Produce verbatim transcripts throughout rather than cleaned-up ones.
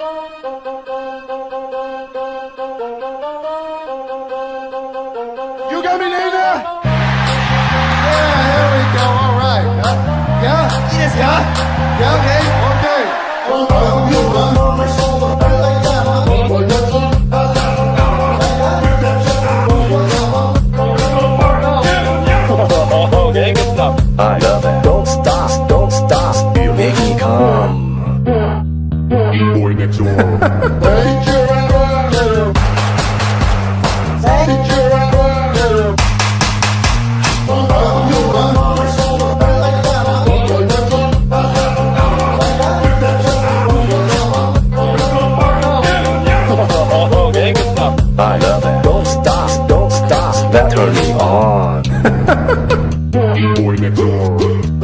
You got me, Nina? Yeah, here we go. All right. Uh, yeah? Yes, yeah? Yeah, okay. Okay. Okay, good stuff. I love it. Don't stop, don't stop. You make me come. Boy next door. Okay, good stuff. I love it. Don't stop, don't stop. That turn me on. Boy next door.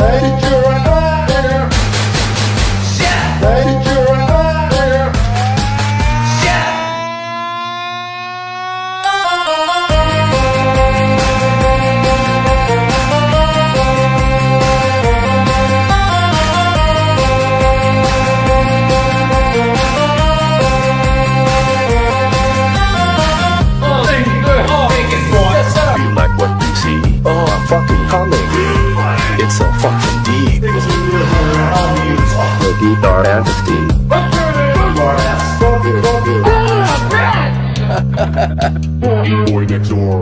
You like what you see? Oh, I'm fucking coming. It's so fucking deep. The guitar entity. Boy next door.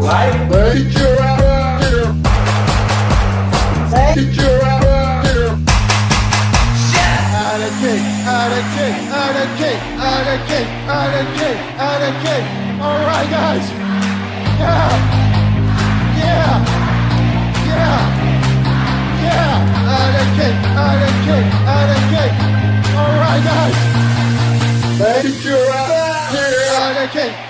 Out of cake, out of cake, out of cake, out of cake, out of cake, out of cake. All right, guys. Yeah, yeah, yeah, yeah. Out of cake, out of cake, out of cake. All right, guys. Out of cake.